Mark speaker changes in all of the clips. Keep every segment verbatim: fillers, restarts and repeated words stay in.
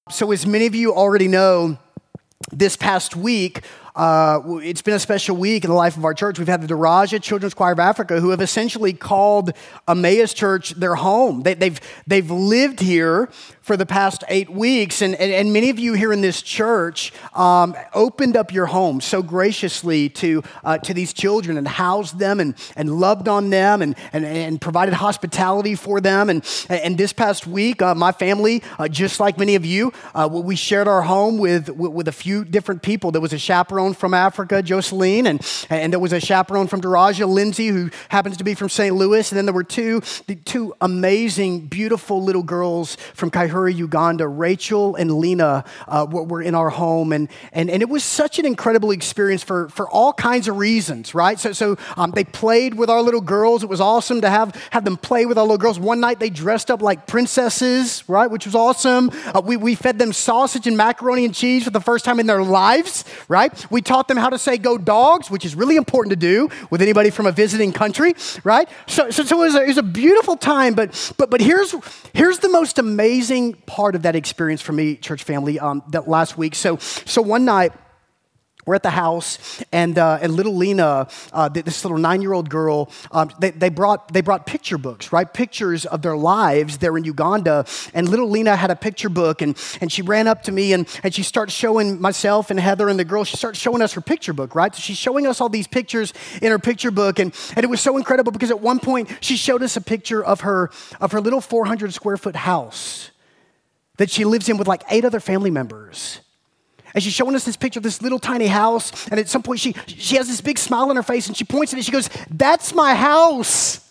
Speaker 1: So as many of you already know, this past week, uh, it's been a special week in the life of our church. We've had the Daraja Children's Choir of Africa, who have essentially called Emmaus Church their home. They, they've they've lived here for the past eight weeks, and, and, and many of you here in this church um, opened up your home so graciously to uh, to these children and housed them and, and loved on them and, and, and provided hospitality for them. And, and this past week, uh, my family, uh, just like many of you, uh, we shared our home with, with, with a few different people. There was a chaperone from Africa, Jocelyn, and, and there was a chaperone from Daraja, Lindsay, who happens to be from Saint Louis. And then there were two, the two amazing, beautiful little girls from Kaihura, Uganda, Rachel and Lena, uh, were in our home. And, and, and it was such an incredible experience for, for all kinds of reasons, right? So, so um, they played with our little girls. It was awesome to have, have them play with our little girls. One night they dressed up like princesses, right, which was awesome. Uh, we, we fed them sausage and macaroni and cheese for the first time in their lives, right? We taught them how to say go dogs, which is really important to do with anybody from a visiting country, right? So, so, so it, was a, it was a beautiful time, but, but, but here's, here's the most amazing part of that experience for me, church family, um, that last week. So, so one night, we're at the house, and uh, and little Lena, uh, this little nine-year-old girl, um, they, they brought they brought picture books, right? Pictures of their lives there in Uganda. And little Lena had a picture book, and, and she ran up to me, and, and she starts showing myself and Heather and the girls, she starts showing us her picture book, right? So she's showing us all these pictures in her picture book, and, and it was so incredible because at one point, she showed us a picture of her of her little four hundred square foot house that she lives in with like eight other family members. And she's showing us this picture of this little tiny house, and at some point she she has this big smile on her face, and she points at it, she goes, "That's my house."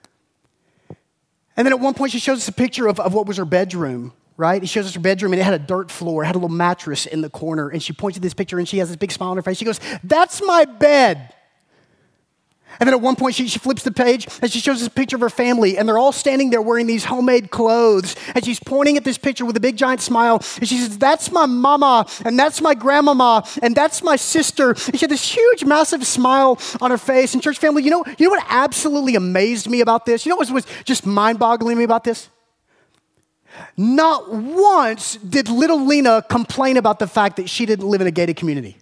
Speaker 1: And then at one point she shows us a picture of, of what was her bedroom, right? She shows us her bedroom, and it had a dirt floor, it had a little mattress in the corner, and she points at this picture, and she has this big smile on her face. She goes, "That's my bed." And then at one point, she, she flips the page, and she shows us a picture of her family, and they're all standing there wearing these homemade clothes, and she's pointing at this picture with a big giant smile, and she says, "That's my mama, and that's my grandmama, and that's my sister." And she had this huge, massive smile on her face. And church family, you know, you know what absolutely amazed me about this? You know what was just mind-boggling me about this? Not once did little Lena complain about the fact that she didn't live in a gated community.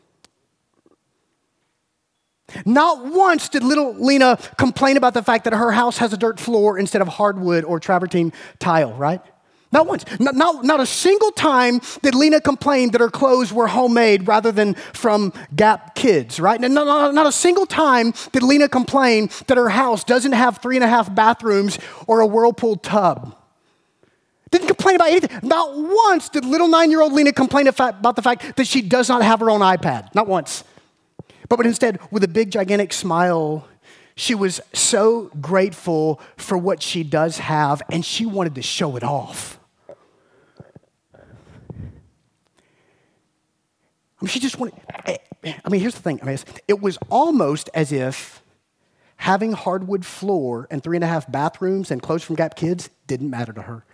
Speaker 1: Not once did little Lena complain about the fact that her house has a dirt floor instead of hardwood or travertine tile, right? Not once. Not, not, not a single time did Lena complain that her clothes were homemade rather than from Gap Kids, right? Not, not, not a single time did Lena complain that her house doesn't have three and a half bathrooms or a Whirlpool tub. Didn't complain about anything. Not once did little nine-year-old Lena complain about the fact that she does not have her own iPad. Not once. But instead, with a big, gigantic smile, she was so grateful for what she does have, and she wanted to show it off. I mean, she just wanted, I mean, here's the thing. I mean, it was almost as if having hardwood floor and three and a half bathrooms and clothes from Gap Kids didn't matter to her.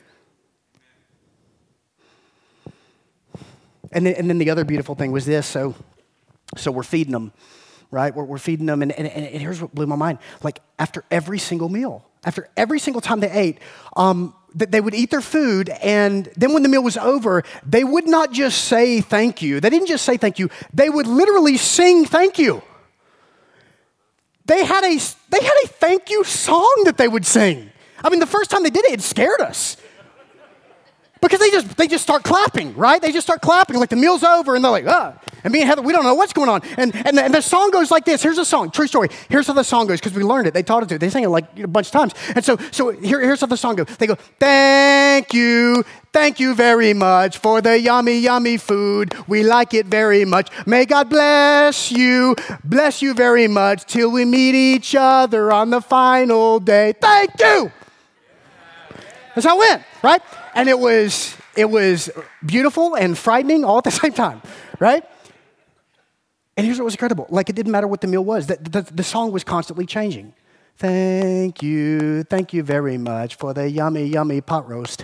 Speaker 1: And then, and then the other beautiful thing was this, so... So we're feeding them, right? We're, we're feeding them, and, and, and here's what blew my mind. Like, after every single meal, after every single time they ate, um, they would eat their food, and then when the meal was over, they would not just say thank you. They didn't just say thank you. They would literally sing thank you. They had a, they had a thank you song that they would sing. I mean, the first time they did it, it scared us. Because they just they just start clapping, right? They just start clapping like the meal's over, and they're like, ah. And me and Heather, we don't know what's going on. And and the, and the song goes like this. Here's a song, true story. Here's how the song goes, because we learned it. They taught it to. They sang it like a bunch of times. And so so here, here's how the song goes. They go, "Thank you, thank you very much for the yummy, yummy food. We like it very much. May God bless you, bless you very much till we meet each other on the final day. Thank you." That's how it went, right? And it was it was beautiful and frightening all at the same time, right? And here's what was incredible. Like, it didn't matter what the meal was. The, the, the song was constantly changing. "Thank you, thank you very much for the yummy, yummy pot roast.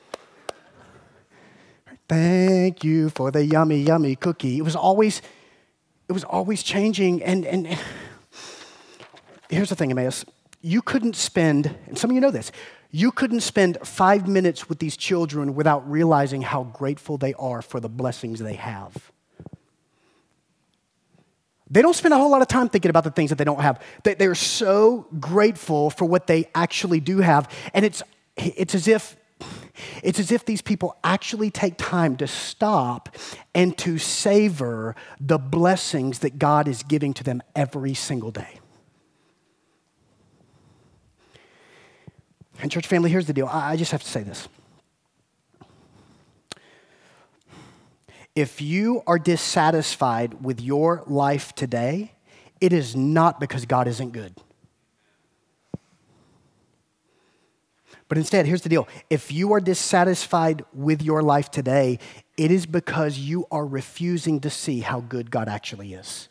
Speaker 1: Thank you for the yummy, yummy cookie." It was always, it was always changing. And, and here's the thing, Emmaus. you couldn't spend, and some of you know this, you couldn't spend five minutes with these children without realizing how grateful they are for the blessings they have. They don't spend a whole lot of time thinking about the things that they don't have. They, they're so grateful for what they actually do have. And it's, it's as if, it's as if these people actually take time to stop and to savor the blessings that God is giving to them every single day. And church family, here's the deal. I, I just have to say this. If you are dissatisfied with your life today, it is not because God isn't good. But instead, here's the deal. If you are dissatisfied with your life today, it is because you are refusing to see how good God actually is.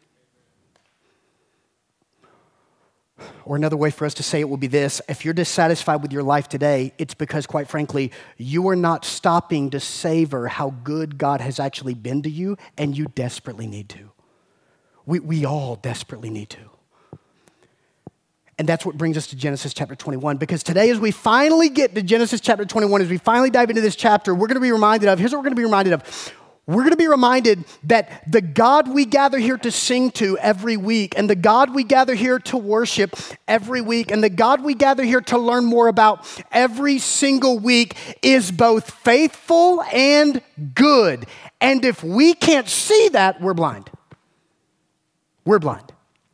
Speaker 1: Or another way for us to say it will be this: if you're dissatisfied with your life today, it's because, quite frankly, you are not stopping to savor how good God has actually been to you, and you desperately need to. We, we all desperately need to. And that's what brings us to Genesis chapter twenty-one, because today as we finally get to Genesis chapter twenty-one, as we finally dive into this chapter, we're going to be reminded of, here's what we're going to be reminded of. We're going to be reminded that the God we gather here to sing to every week, and the God we gather here to worship every week, and the God we gather here to learn more about every single week is both faithful and good. And if we can't see that, we're blind. We're blind.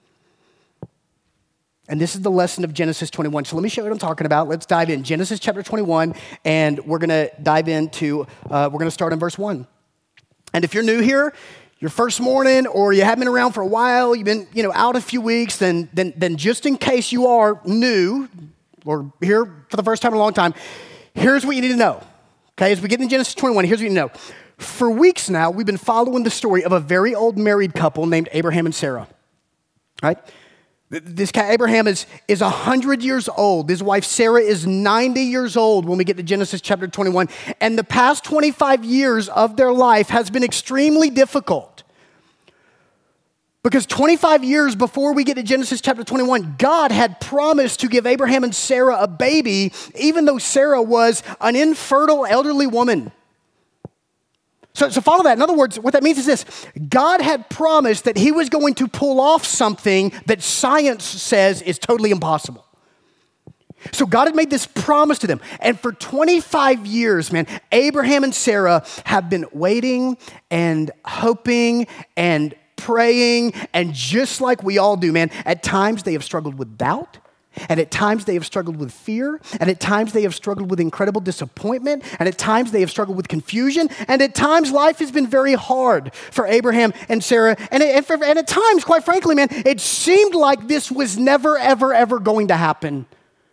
Speaker 1: And this is the lesson of Genesis twenty-one. So let me show you what I'm talking about. Let's dive in. Genesis chapter twenty-one, and we're going to dive into, uh, we're going to start in verse one. And if you're new here, your first morning, or you haven't been around for a while, you've been, you know, out a few weeks, then, then, then just in case you are new or here for the first time in a long time, here's what you need to know. Okay, as we get into Genesis twenty-one, here's what you need to know. For weeks now, we've been following the story of a very old married couple named Abraham and Sarah. Right? This guy, Abraham, is, is one hundred years old. His wife, Sarah, is ninety years old when we get to Genesis chapter twenty-one. And the past twenty-five years of their life has been extremely difficult. Because twenty-five years before we get to Genesis chapter twenty-one, God had promised to give Abraham and Sarah a baby, even though Sarah was an infertile elderly woman. So, so follow that. In other words, what that means is this: God had promised that he was going to pull off something that science says is totally impossible. So God had made this promise to them. And for twenty-five years, man, Abraham and Sarah have been waiting and hoping and praying. And just like we all do, man, at times they have struggled with doubt. And at times they have struggled with fear, and at times they have struggled with incredible disappointment, and at times they have struggled with confusion, and at times life has been very hard for Abraham and Sarah, and, and, for, and at times, quite frankly, man, it seemed like this was never, ever, ever going to happen.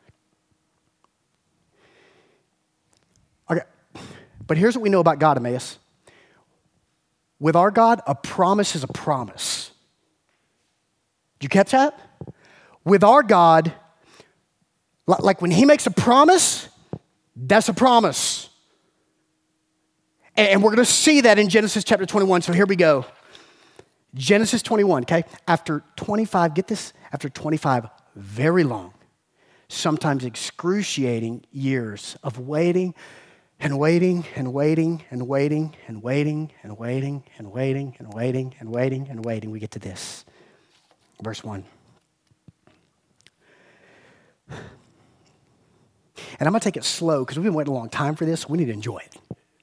Speaker 1: Okay, but here's what we know about God, Emmaus. With our God, a promise is a promise. Did you catch that? With our God, like when he makes a promise, that's a promise. And we're going to see that in Genesis chapter twenty-one. So here we go. Genesis twenty-one, okay? After twenty-five, get this, after twenty-five very long, sometimes excruciating years of waiting and waiting and waiting and waiting and waiting and waiting and waiting and waiting and waiting and waiting, we get to this. Verse one. And I'm going to take it slow because we've been waiting a long time for this. We need to enjoy it.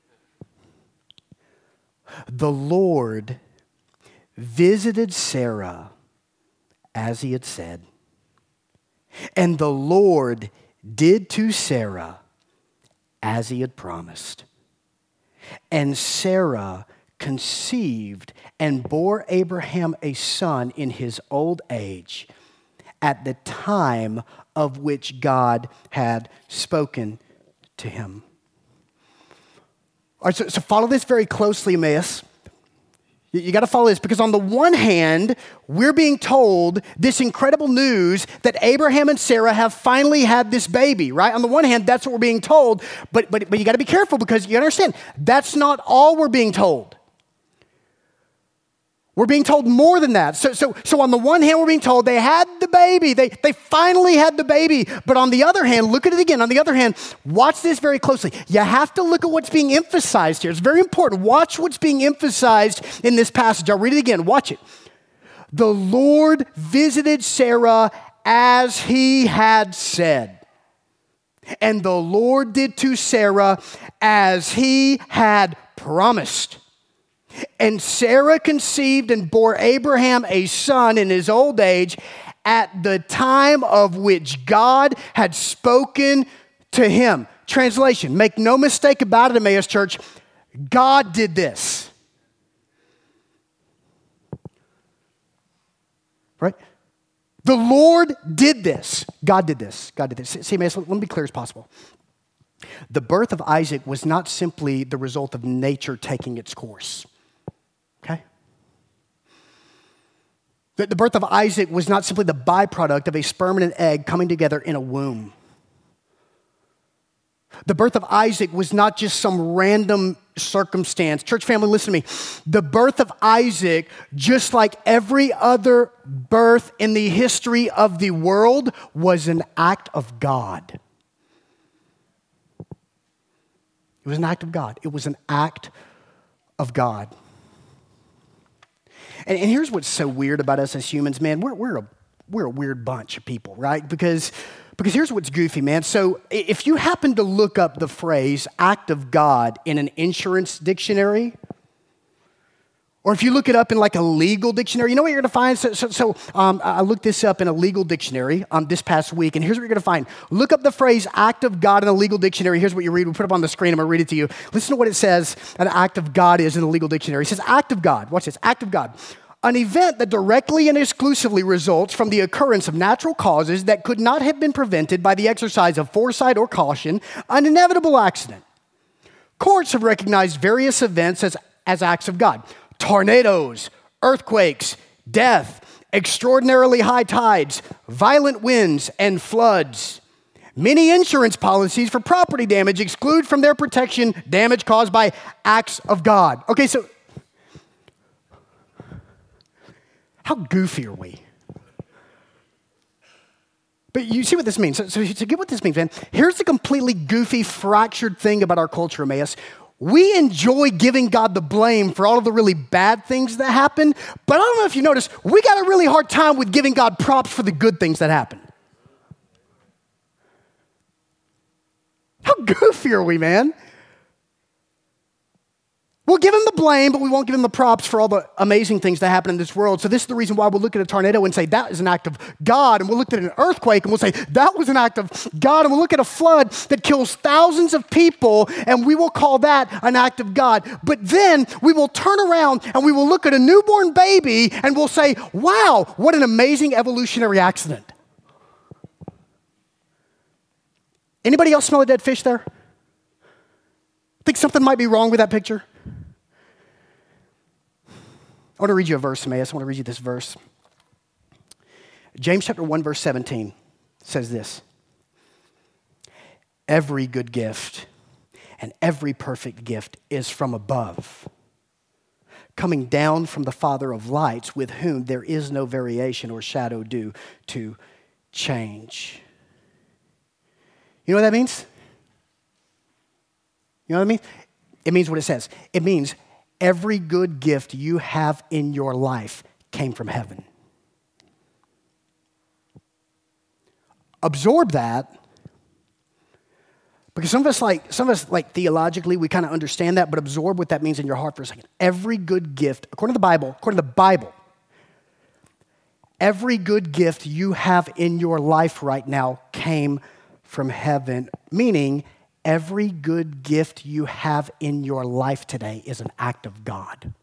Speaker 1: The Lord visited Sarah as he had said, and the Lord did to Sarah as he had promised. And Sarah conceived and bore Abraham a son in his old age, at the time of which God had spoken to him. All right, so, so follow this very closely, Emmaus. You, you got to follow this, because on the one hand, we're being told this incredible news that Abraham and Sarah have finally had this baby, right? On the one hand, that's what we're being told, but, but, but you got to be careful, because you understand, that's not all we're being told. We're being told more than that. So, so, so on the one hand, we're being told they had the baby. They, they finally had the baby. But on the other hand, look at it again. On the other hand, watch this very closely. You have to look at what's being emphasized here. It's very important. Watch what's being emphasized in this passage. I'll read it again. Watch it. The Lord visited Sarah as he had said. And the Lord did to Sarah as he had promised. And Sarah conceived and bore Abraham a son in his old age at the time of which God had spoken to him. Translation, make no mistake about it, Emmaus Church, God did this. Right? The Lord did this. God did this. God did this. See, Emmaus, let me be clear as possible. The birth of Isaac was not simply the result of nature taking its course. Okay? The, the birth of Isaac was not simply the byproduct of a sperm and an egg coming together in a womb. The birth of Isaac was not just some random circumstance. Church family, listen to me. The birth of Isaac, just like every other birth in the history of the world, was an act of God. It was an act of God. It was an act of God. And, and here's what's so weird about us as humans, man. We're, we're, a, we're a weird bunch of people, right? Because, because here's what's goofy, man. So if you happen to look up the phrase act of God in an insurance dictionary, or if you look it up in like a legal dictionary, you know what you're going to find? So, so, so um, I looked this up in a legal dictionary um, this past week, and here's what you're going to find. Look up the phrase act of God in a legal dictionary. Here's what you read. We'll put it up on the screen. I'm going to read it to you. Listen to what it says an act of God is in the legal dictionary. It says act of God. Watch this. Act of God. An event that directly and exclusively results from the occurrence of natural causes that could not have been prevented by the exercise of foresight or caution, an inevitable accident. Courts have recognized various events as, as acts of God. Tornadoes, earthquakes, death, extraordinarily high tides, violent winds, and floods. Many insurance policies for property damage exclude from their protection damage caused by acts of God. Okay, so how goofy are we? But you see what this means. So, so to get what this means, man, here's the completely goofy, fractured thing about our culture, Emmaus. We enjoy giving God the blame for all of the really bad things that happen, but I don't know if you notice, we got a really hard time with giving God props for the good things that happen. How goofy are we, man? We'll give him the blame, but we won't give him the props for all the amazing things that happen in this world. So this is the reason why we'll look at a tornado and say that is an act of God. And we'll look at an earthquake and we'll say that was an act of God. And we'll look at a flood that kills thousands of people and we will call that an act of God. But then we will turn around and we will look at a newborn baby and we'll say, wow, what an amazing evolutionary accident. Anybody else smell a dead fish there? Think something might be wrong with that picture? I want to read you a verse, Emmaus. I want to read you this verse. James chapter one, verse seventeen says this. Every good gift and every perfect gift is from above, coming down from the Father of lights, with whom there is no variation or shadow due to change. You know what that means? You know what I mean? It means what it says. It means every good gift you have in your life came from heaven. Absorb that, because some of us like some of us like theologically we kind of understand that, but absorb what that means in your heart for a second. Every good gift, according to the Bible, according to the Bible, every good gift you have in your life right now came from heaven, meaning every good gift you have in your life today is an act of God. When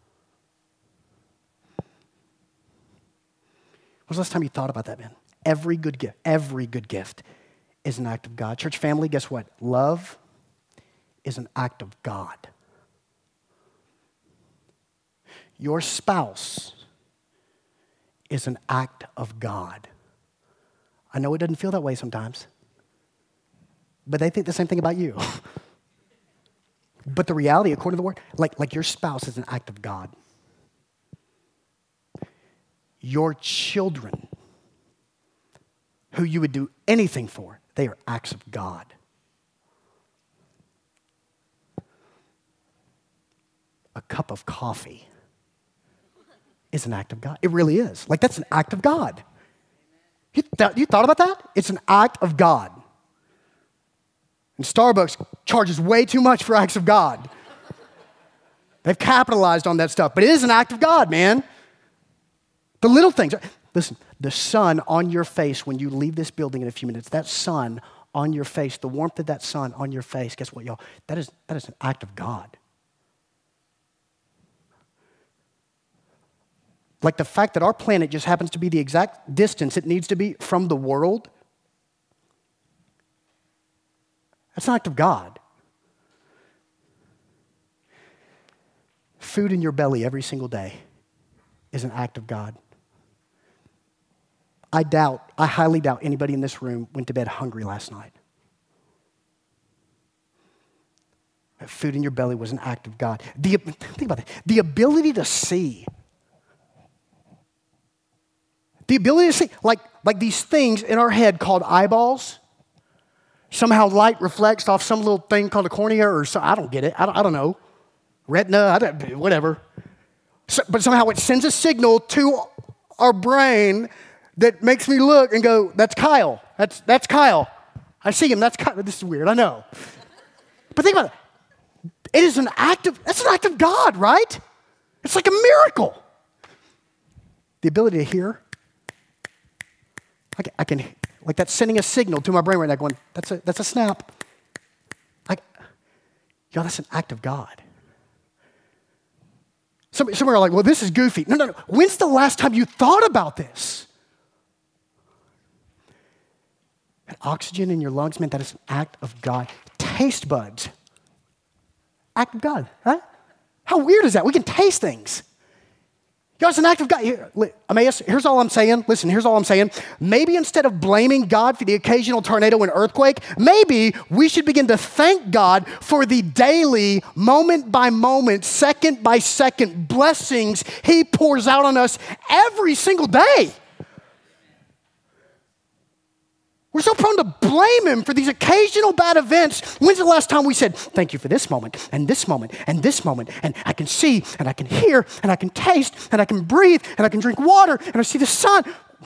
Speaker 1: was the last time you thought about that, man? Every good gift, every good gift is an act of God. Church family, guess what? Love is an act of God. Your spouse is an act of God. I know it doesn't feel that way sometimes, but they think the same thing about you. But the reality, according to the word, like, like your spouse is an act of God. your children, who you would do anything for, they are acts of God. A cup of coffee is an act of God. It really is. Like, that's an act of God. You, th- you thought about that? It's an act of God. And Starbucks charges way too much for acts of God. They've capitalized on that stuff, but it is an act of God, man. The little things. Listen, the sun on your face when you leave this building in a few minutes, that sun on your face, the warmth of that sun on your face, guess what, y'all? That is, that is an act of God. Like the fact that our planet just happens to be the exact distance it needs to be from the world, that's an act of God. Food in your belly every single day is an act of God. I doubt, I highly doubt anybody in this room went to bed hungry last night. That food in your belly was an act of God. The, think about that. The ability to see. The ability to see, like, like these things in our head called eyeballs. Somehow light reflects off some little thing called a cornea, or so, I don't get it. I don't, I don't know. Retina, I don't, whatever. So, but somehow it sends a signal to our brain that makes me look and go, that's Kyle. That's, that's Kyle. I see him. That's Kyle. This is weird. I know. But think about it. It is an act of, that's an act of God, right? It's like a miracle. The ability to hear. I can, I can, like that's sending a signal to my brain right now going, that's a, that's a snap. Like, y'all, that's an act of God. Some, some are like, well, this is goofy. No, no, no. When's the last time you thought about this? That oxygen in your lungs, man, that is an act of God. Taste buds. Act of God, right? How weird is that? We can taste things. Y'all, it's an act of God. Here, Emmaus, here's all I'm saying. Listen, here's all I'm saying. Maybe instead of blaming God for the occasional tornado and earthquake, maybe we should begin to thank God for the daily, moment by moment, second by second blessings He pours out on us every single day. We're so prone to blame Him for these occasional bad events. When's the last time we said, thank you for this moment, and this moment, and this moment, and I can see, and I can hear, and I can taste, and I can breathe, and I can drink water, and I see the sun.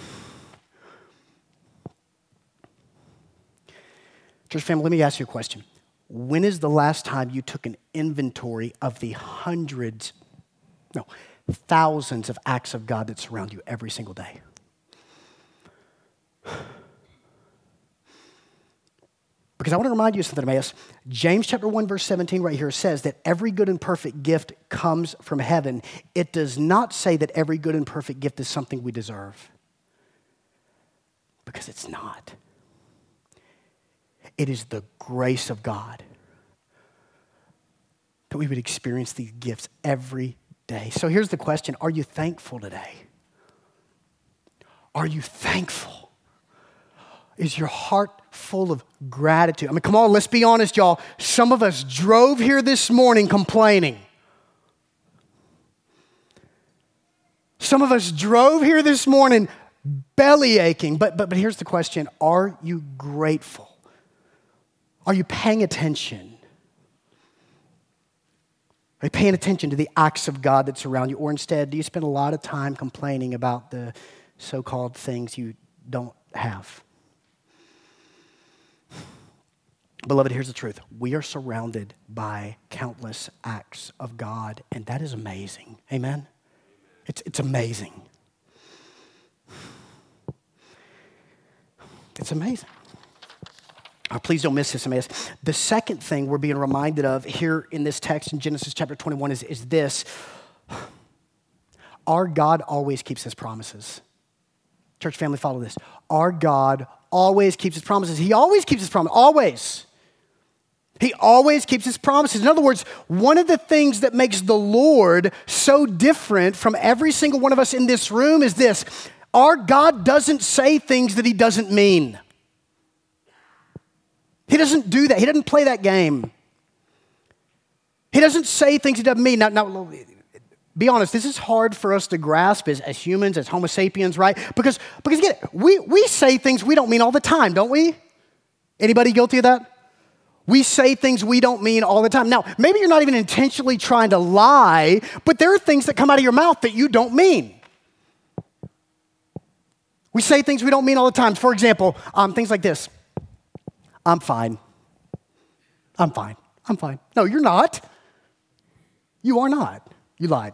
Speaker 1: Church family, let me ask you a question. When is the last time you took an inventory of the hundreds, no, thousands of acts of God that surround you every single day? Because I want to remind you of something, Emmaus. James chapter one, verse seventeen right here says that every good and perfect gift comes from heaven. It does not say that every good and perfect gift is something we deserve. Because it's not. It is the grace of God that we would experience these gifts every day. So here's the question. Are you thankful today? Are you thankful? Is your heart full of gratitude? I mean, come on, let's be honest, y'all. Some of us drove here this morning complaining. Some of us drove here this morning belly aching. But, but, but here's the question. Are you grateful? Are you paying attention? Are you paying attention to the acts of God that surround you? Or instead, do you spend a lot of time complaining about the so-called things you don't have? Beloved, here's the truth. We are surrounded by countless acts of God, and that is amazing. Amen? It's, it's amazing. It's amazing. Oh, please don't miss this, Emmaus. The second thing we're being reminded of here in this text in Genesis chapter twenty-one is, is this. Our God always keeps His promises. Church family, follow this. Our God always keeps His promises. He always keeps His promise, always. He always keeps His promises. In other words, one of the things that makes the Lord so different from every single one of us in this room is this. Our God doesn't say things that He doesn't mean. He doesn't do that. He doesn't play that game. He doesn't say things He doesn't mean. Now, now be honest, this is hard for us to grasp as, as humans, as Homo sapiens, right? Because, because again, we, we say things we don't mean all the time, don't we? Anybody guilty of that? We say things we don't mean all the time. Now, maybe you're not even intentionally trying to lie, but there are things that come out of your mouth that you don't mean. We say things we don't mean all the time. For example, um, things like this. I'm fine. I'm fine. I'm fine. No, you're not. You are not. You lied.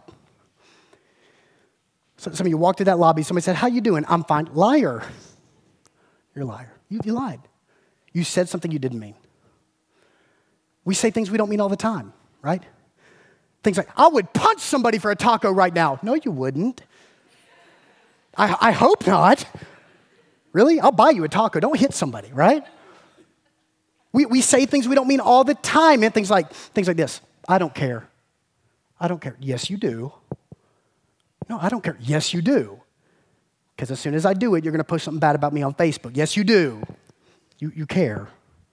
Speaker 1: So some of you walked through that lobby. Somebody said, how you doing? I'm fine. Liar. You're a liar. You, you lied. You said something you didn't mean. We say things we don't mean all the time, right? Things like, I would punch somebody for a taco right now. No, you wouldn't. I, I hope not. Really? I'll buy you a taco. Don't hit somebody, right? We, we say things we don't mean all the time, and things like, things like this. I don't care. I don't care. Yes, you do. No, I don't care. Yes, you do. Because as soon as I do it, you're going to post something bad about me on Facebook. Yes, you do. You, you care.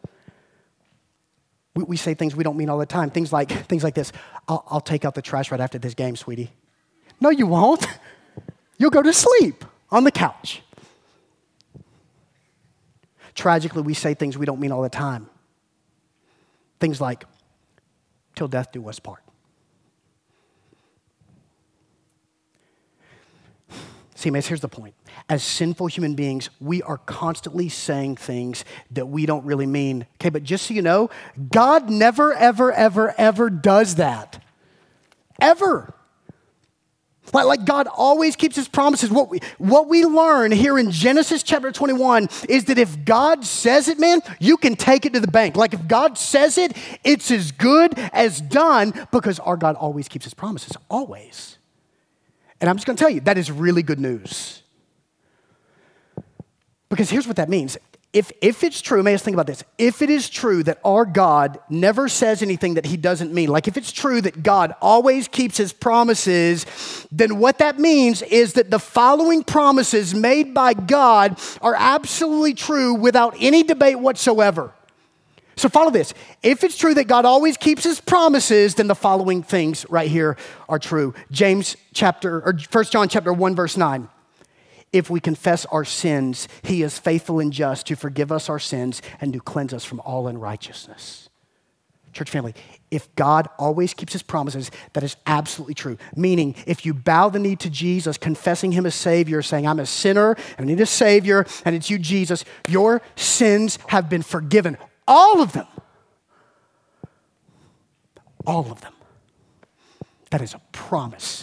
Speaker 1: We, we say things we don't mean all the time. Things like, things like this. I'll, I'll take out the trash right after this game, sweetie. No, you won't. You'll go to sleep on the couch. Tragically, we say things we don't mean all the time. Things like, till death do us part. See, mates, here's the point. As sinful human beings, we are constantly saying things that we don't really mean. Okay, but just so you know, God never, ever, ever, ever does that. Ever. Like, like God always keeps his promises. What we, what we learn here in Genesis chapter twenty-one is that if God says it, man, you can take it to the bank. Like if God says it, it's as good as done because our God always keeps his promises, always. And I'm just going to tell you, that is really good news. Because here's what that means. If, if it's true, may I just think about this. If it is true that our God never says anything that he doesn't mean, like if it's true that God always keeps his promises, then what that means is that the following promises made by God are absolutely true without any debate whatsoever. So follow this. If it's true that God always keeps his promises, then the following things right here are true. James chapter, or First John chapter one, verse nine. If we confess our sins, he is faithful and just to forgive us our sins and to cleanse us from all unrighteousness. Church family, if God always keeps his promises, that is absolutely true. Meaning, if you bow the knee to Jesus, confessing him as Savior, saying, I'm a sinner and I need a Savior, and it's you, Jesus, your sins have been forgiven. All of them. All of them. That is a promise.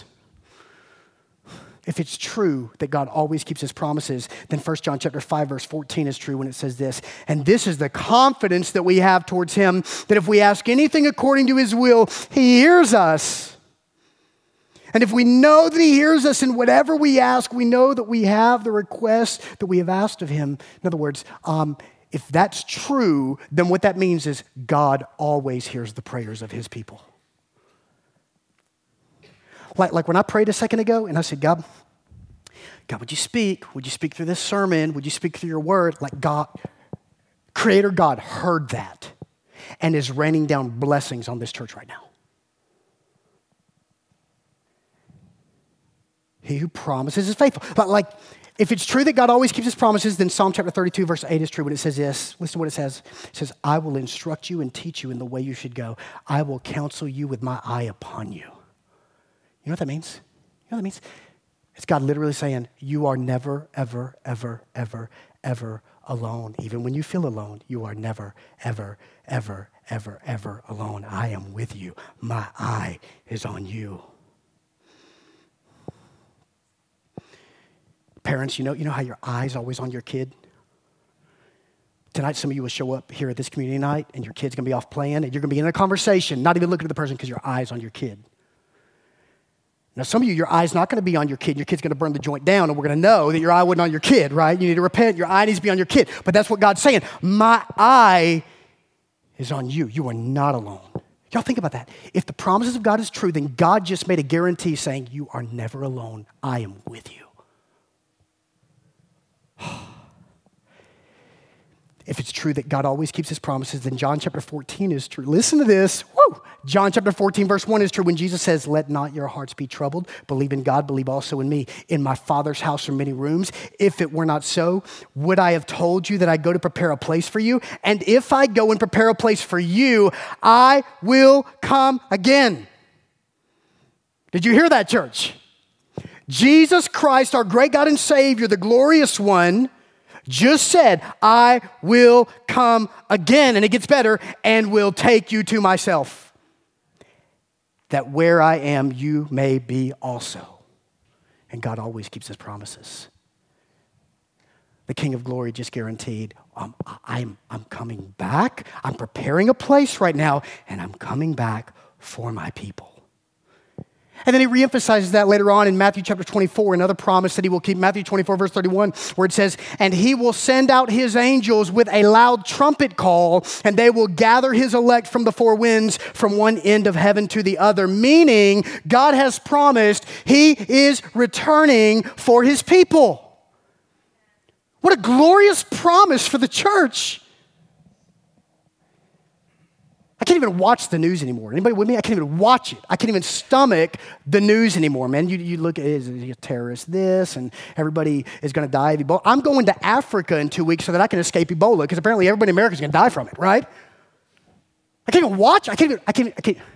Speaker 1: If it's true that God always keeps his promises, then First John chapter five, verse fourteen is true when it says this. And this is the confidence that we have towards him, that if we ask anything according to his will, he hears us. And if we know that he hears us in whatever we ask, we know that we have the request that we have asked of him. In other words, um, if that's true, then what that means is God always hears the prayers of his people. Like, like when I prayed a second ago and I said, God, God, would you speak? Would you speak through this sermon? Would you speak through your word? Like God, Creator God heard that and is raining down blessings on this church right now. He who promises is faithful. But like, if it's true that God always keeps his promises, then Psalm chapter thirty-two, verse eight is true when it says this. Listen to what it says. It says, I will instruct you and teach you in the way you should go. I will counsel you with my eye upon you. You know what that means? You know what that means? It's God literally saying, you are never, ever, ever, ever, ever alone. Even when you feel alone, you are never, ever, ever, ever, ever alone. I am with you. My eye is on you. Parents, you know, you know how your eye's always on your kid? Tonight, some of you will show up here at this community night, and your kid's going to be off playing, and you're going to be in a conversation, not even looking at the person because your eye's on your kid. Now, some of you, your eye's not going to be on your kid. Your kid's going to burn the joint down, and we're going to know that your eye wasn't on your kid, right? You need to repent. Your eye needs to be on your kid. But that's what God's saying. My eye is on you. You are not alone. Y'all think about that. If the promises of God is true, then God just made a guarantee saying, you are never alone. I am with you. If it's true that God always keeps his promises, then John chapter fourteen is true. Listen to this. Woo! John chapter fourteen, verse one is true when Jesus says, let not your hearts be troubled. Believe in God, believe also in me. In my Father's house are many rooms. If it were not so, would I have told you that I go to prepare a place for you? And if I go and prepare a place for you, I will come again. Did you hear that, church? Jesus Christ, our great God and Savior, the glorious one, just said, I will come again, and it gets better, and will take you to myself, that where I am, you may be also. And God always keeps his promises. The King of Glory just guaranteed, um, I'm, I'm coming back. I'm preparing a place right now, and I'm coming back for my people. And then he reemphasizes that later on in Matthew chapter twenty-four, another promise that he will keep, Matthew twenty-four, verse thirty-one, where it says, and he will send out his angels with a loud trumpet call, and they will gather his elect from the four winds, from one end of heaven to the other. Meaning, God has promised he is returning for his people. What a glorious promise for the church. I can't even watch the news anymore. Anybody with me? I can't even watch it. I can't even stomach the news anymore, man. You, you look at it, a terrorist this, and everybody is going to die of Ebola. I'm going to Africa in two weeks so that I can escape Ebola, because apparently everybody in America is going to die from it, right? I can't even watch. I can't even, I can't, I can't.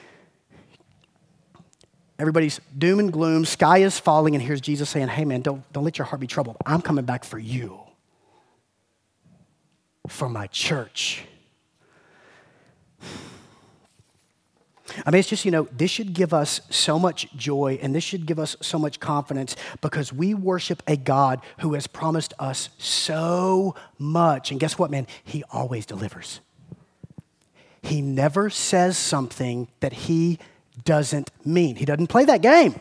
Speaker 1: Everybody's doom and gloom. Sky is falling, and here's Jesus saying, hey, man, don't, don't let your heart be troubled. I'm coming back for you, for my church. I mean, it's just, you know, this should give us so much joy, and this should give us so much confidence, because we worship a God who has promised us so much. And guess what, man? He always delivers. He never says something that he doesn't mean. He doesn't play that game.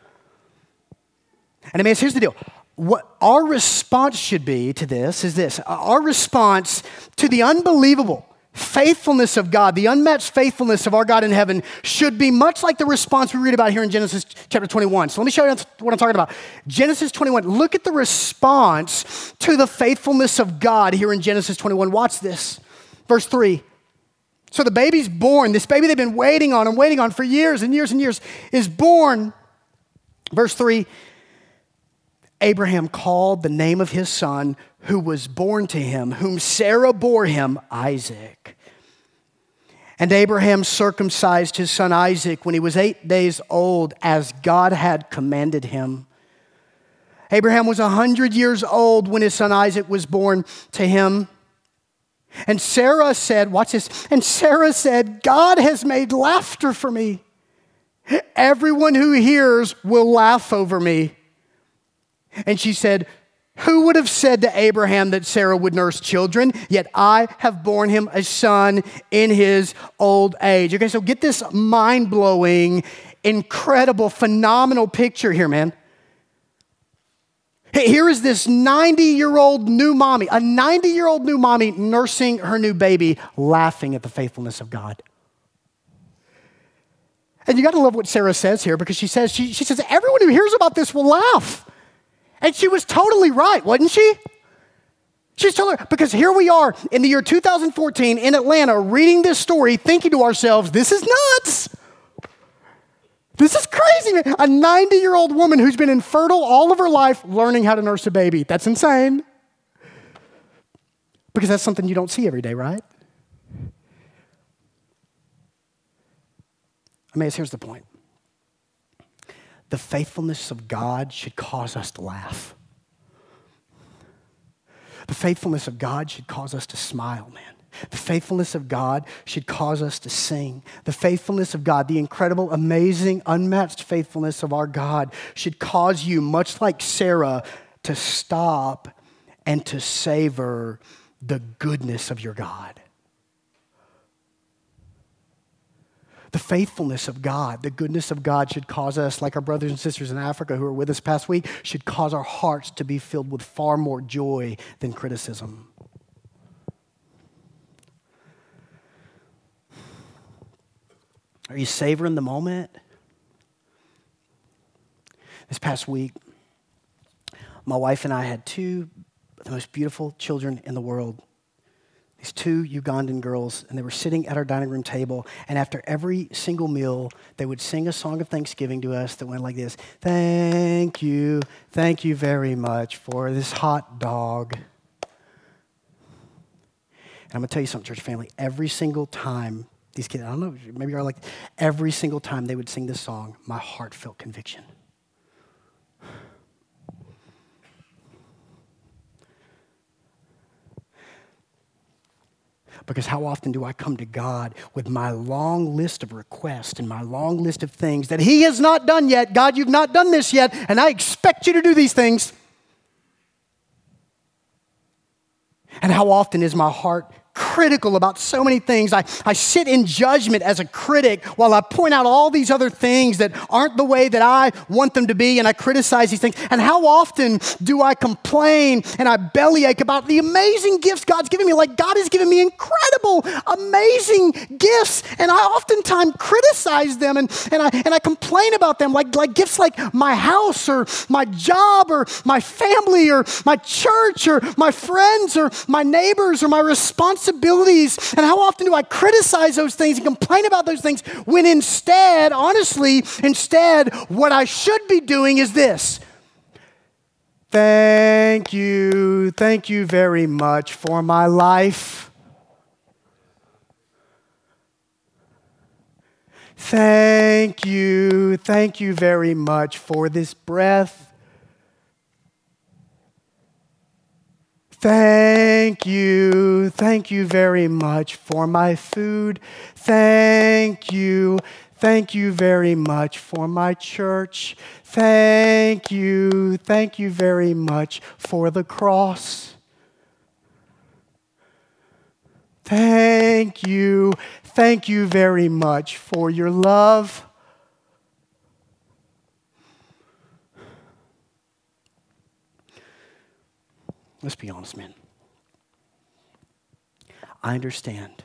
Speaker 1: And I mean, here's the deal. What our response should be to this is this. Our response to the unbelievable faithfulness of God, the unmatched faithfulness of our God in heaven, should be much like the response we read about here in Genesis chapter twenty-one. So let me show you what I'm talking about. Genesis twenty-one, look at the response to the faithfulness of God here in Genesis twenty-one. Watch this. Verse three. So the baby's born. This baby they've been waiting on and waiting on for years and years and years is born. Verse three, Abraham called the name of his son who was born to him, whom Sarah bore him, Isaac. And Abraham circumcised his son Isaac when he was eight days old, as God had commanded him. Abraham was a hundred years old when his son Isaac was born to him. And Sarah said, watch this, and Sarah said, God has made laughter for me. Everyone who hears will laugh over me. And she said, who would have said to Abraham that Sarah would nurse children? Yet I have borne him a son in his old age. Okay, so get this mind-blowing, incredible, phenomenal picture here, man. Here is this ninety-year-old new mommy, a ninety-year-old new mommy nursing her new baby, laughing at the faithfulness of God. And you got to love what Sarah says here, because she says, she, she says, everyone who hears about this will laugh. And she was totally right, wasn't she? She's totally, because here we are in the year two thousand fourteen in Atlanta reading this story, thinking to ourselves, this is nuts. This is crazy, man. A ninety-year-old woman who's been infertile all of her life learning how to nurse a baby. That's insane. Because that's something you don't see every day, right? I mean, here's the point. The faithfulness of God should cause us to laugh. The faithfulness of God should cause us to smile, man. The faithfulness of God should cause us to sing. The faithfulness of God, the incredible, amazing, unmatched faithfulness of our God should cause you, much like Sarah, to stop and to savor the goodness of your God. The faithfulness of God, the goodness of God should cause us, like our brothers and sisters in Africa who were with us past week, should cause our hearts to be filled with far more joy than criticism. Are you savoring the moment? This past week, my wife and I had two of the most beautiful children in the world. these two Ugandan girls, and they were sitting at our dining room table, and after every single meal, they would sing a song of thanksgiving to us that went like this: thank you, thank you very much for this hot dog. And I'm going to tell you something, church family. Every single time these kids, I don't know, maybe you're like, every single time they would sing this song, my heart felt conviction. Because how often do I come to God with my long list of requests and my long list of things that He has not done yet? God, you've not done this yet, and I expect you to do these things. And how often is my heart critical about so many things? I, I sit in judgment as a critic while I point out all these other things that aren't the way that I want them to be, and I criticize these things. And how often do I complain and I bellyache about the amazing gifts God's given me? Like, God has given me incredible, amazing gifts, and I oftentimes criticize them and, and, I, and I complain about them, like, like gifts like my house or my job or my family or my church or my friends or my neighbors or my responsibilities. Responsibilities. And how often do I criticize those things and complain about those things when instead, honestly, instead, what I should be doing is this: thank you, thank you very much for my life. Thank you, thank you very much for this breath. Thank you, thank you very much for my food. Thank you, thank you very much for my church. Thank you, thank you very much for the cross. Thank you, thank you very much for your love. Let's be honest, man. I understand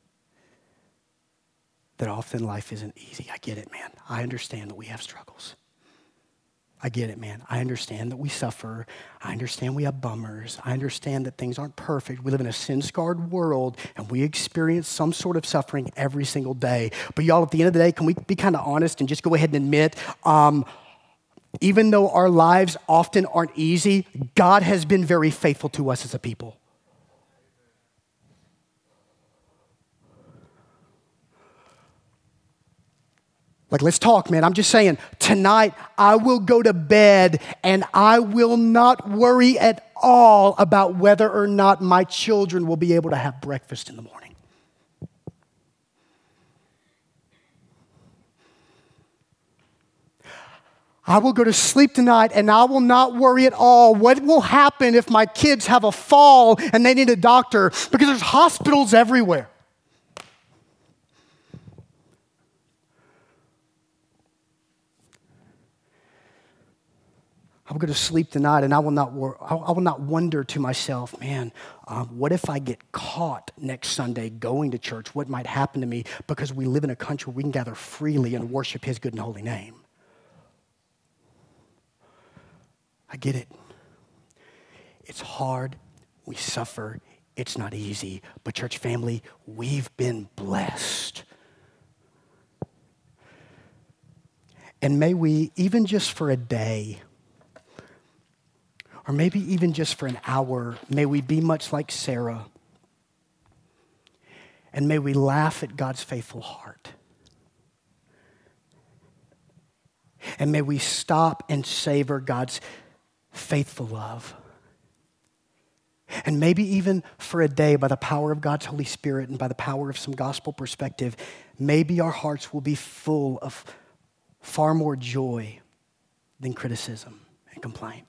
Speaker 1: that often life isn't easy. I get it, man. I understand that we have struggles. I get it, man. I understand that we suffer. I understand we have bummers. I understand that things aren't perfect. We live in a sin-scarred world, and we experience some sort of suffering every single day. But y'all, at the end of the day, can we be kind of honest and just go ahead and admit, um, even though our lives often aren't easy, God has been very faithful to us as a people. Like, let's talk, man. I'm just saying, tonight I will go to bed and I will not worry at all about whether or not my children will be able to have breakfast in the morning. I will go to sleep tonight and I will not worry at all what will happen if my kids have a fall and they need a doctor, because there's hospitals everywhere. I will go to sleep tonight and I will not wor- I will not wonder to myself, man, um, what if I get caught next Sunday going to church? What might happen to me? Because we live in a country where we can gather freely and worship His good and holy name. I get it. It's hard. We suffer. It's not easy. But church family, we've been blessed. And may we, even just for a day, or maybe even just for an hour, may we be much like Sarah. And may we laugh at God's faithful heart. And may we stop and savor God's faithful love. And maybe even for a day, by the power of God's Holy Spirit and by the power of some gospel perspective, maybe our hearts will be full of far more joy than criticism and complaint.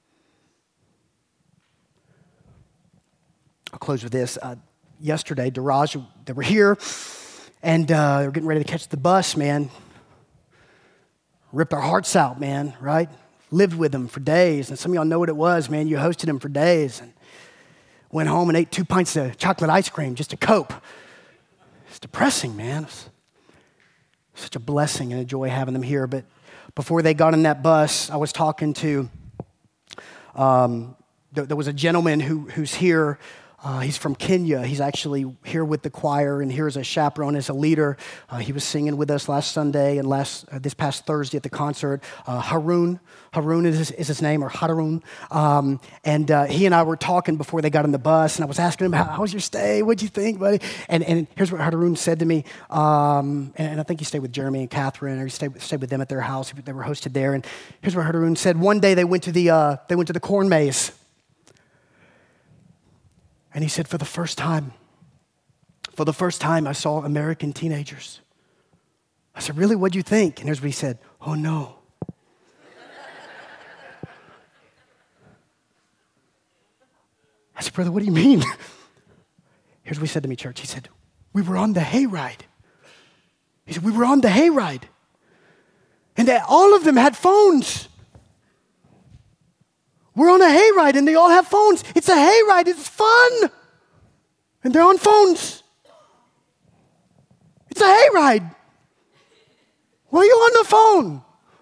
Speaker 1: I'll close with this. Uh, yesterday, Daraj, they were here, and uh, they were getting ready to catch the bus, man. Ripped our hearts out, man, right? Lived with them for days, and some of y'all know what it was, man. You hosted them for days, and went home and ate two pints of chocolate ice cream just to cope. It's depressing, man. It's such a blessing and a joy having them here. But before they got in that bus, I was talking to, um, there, there was a gentleman who who's here Uh, he's from Kenya. He's actually here with the choir and here as a chaperone, as a leader. Uh, he was singing with us last Sunday and last uh, this past Thursday at the concert. Uh, Haroon, Haroon is his, is his name, or Haroon. Um, and uh, he and I were talking before they got on the bus, and I was asking him, how, how was your stay? What'd you think, buddy? And, and here's what Haroon said to me. Um, and I think he stayed with Jeremy and Catherine, or he stayed, stayed with them at their house. They were hosted there. And here's what Haroon said. One day they went to the uh, they went to the corn maze. And he said, for the first time, for the first time, I saw American teenagers. I said, really, what'd you think? And here's what he said, oh no. I said, brother, what do you mean? Here's what he said to me, church. He said, we were on the hayride. He said, we were on the hayride. And they, all of them had phones. We're on a hayride and they all have phones. It's a hayride. It's fun. And they're on phones. It's a hayride. Why are you on the phone?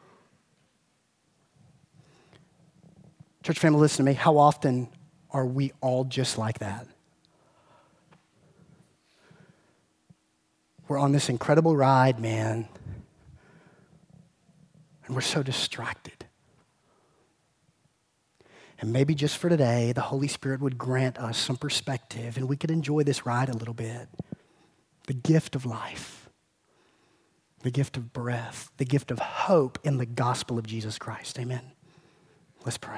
Speaker 1: Church family, listen to me. How often are we all just like that? We're on this incredible ride, man. And we're so distracted. And maybe just for today, the Holy Spirit would grant us some perspective and we could enjoy this ride a little bit. The gift of life, the gift of breath, the gift of hope in the gospel of Jesus Christ. Amen. Let's pray.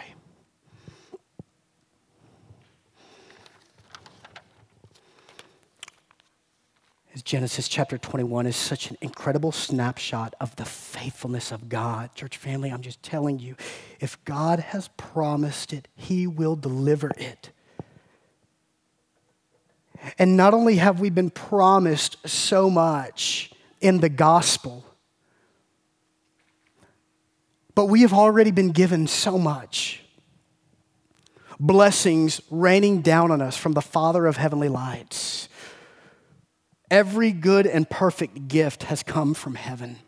Speaker 1: Genesis chapter twenty-one is such an incredible snapshot of the faithfulness of God. Church family, I'm just telling you, if God has promised it, he will deliver it. And not only have we been promised so much in the gospel, but we have already been given so much. Blessings raining down on us from the Father of heavenly lights. Every good and perfect gift has come from heaven.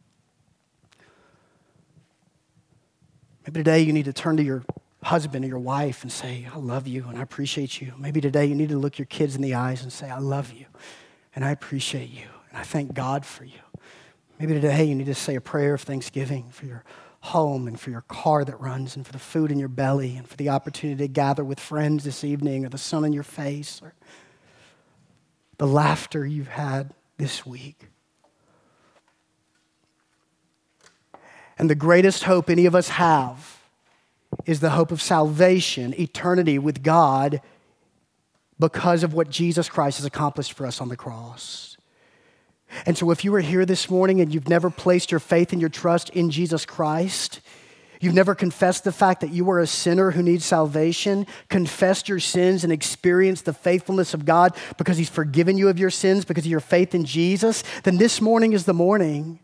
Speaker 1: Maybe today you need to turn to your husband or your wife and say, I love you and I appreciate you. Maybe today you need to look your kids in the eyes and say, I love you and I appreciate you and I thank God for you. Maybe today you need to say a prayer of thanksgiving for your home and for your car that runs and for the food in your belly and for the opportunity to gather with friends this evening or the sun on your face or the laughter you've had this week. And the greatest hope any of us have is the hope of salvation, eternity with God, because of what Jesus Christ has accomplished for us on the cross. And so if you are here this morning and you've never placed your faith and your trust in Jesus Christ, you've never confessed the fact that you are a sinner who needs salvation, confessed your sins and experienced the faithfulness of God because he's forgiven you of your sins because of your faith in Jesus, then this morning is the morning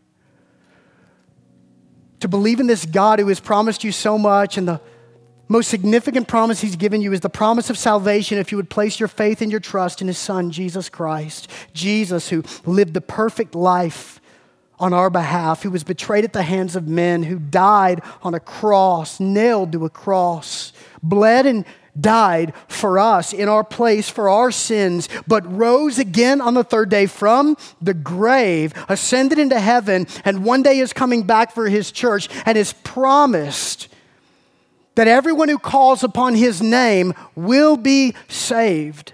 Speaker 1: to believe in this God who has promised you so much, and the most significant promise he's given you is the promise of salvation if you would place your faith and your trust in his Son, Jesus Christ. Jesus, who lived the perfect life on our behalf, who was betrayed at the hands of men, who died on a cross, nailed to a cross, bled and died for us in our place for our sins, but rose again on the third day from the grave, ascended into heaven, and one day is coming back for his church and has promised that everyone who calls upon his name will be saved.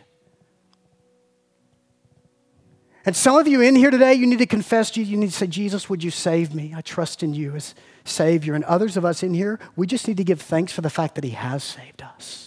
Speaker 1: And some of you in here today, you need to confess to you, you need to say, Jesus, would you save me? I trust in you as Savior. And others of us in here, we just need to give thanks for the fact that he has saved us.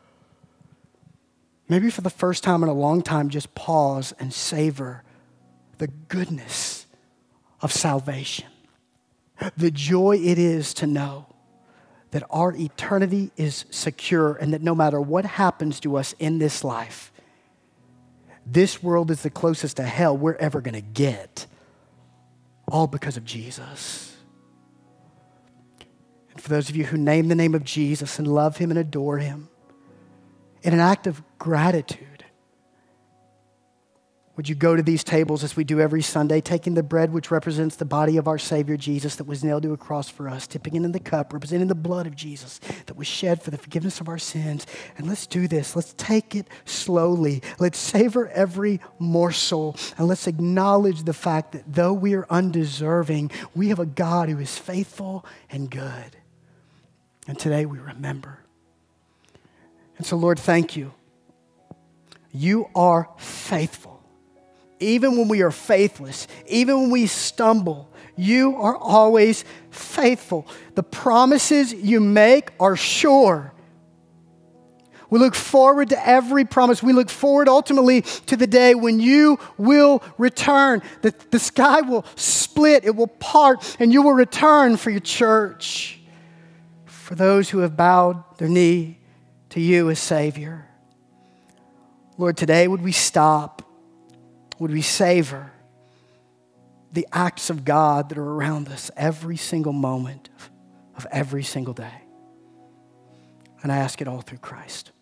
Speaker 1: Maybe for the first time in a long time, just pause and savor the goodness of salvation. The joy it is to know that our eternity is secure and that no matter what happens to us in this life, this world is the closest to hell we're ever going to get, all because of Jesus. And for those of you who name the name of Jesus and love him and adore him, in an act of gratitude, would you go to these tables as we do every Sunday, taking the bread which represents the body of our Savior Jesus that was nailed to a cross for us, dipping it in the cup representing the blood of Jesus that was shed for the forgiveness of our sins. And let's do this. Let's take it slowly. Let's savor every morsel. And let's acknowledge the fact that though we are undeserving, we have a God who is faithful and good. And today we remember. And so, Lord, thank you. You are faithful. Even when we are faithless, even when we stumble, you are always faithful. The promises you make are sure. We look forward to every promise. We look forward ultimately to the day when you will return. The, the sky will split, it will part, and you will return for your church, for those who have bowed their knee to you as Savior. Lord, today would we stop? Would we savor the acts of God that are around us every single moment of every single day? And I ask it all through Christ.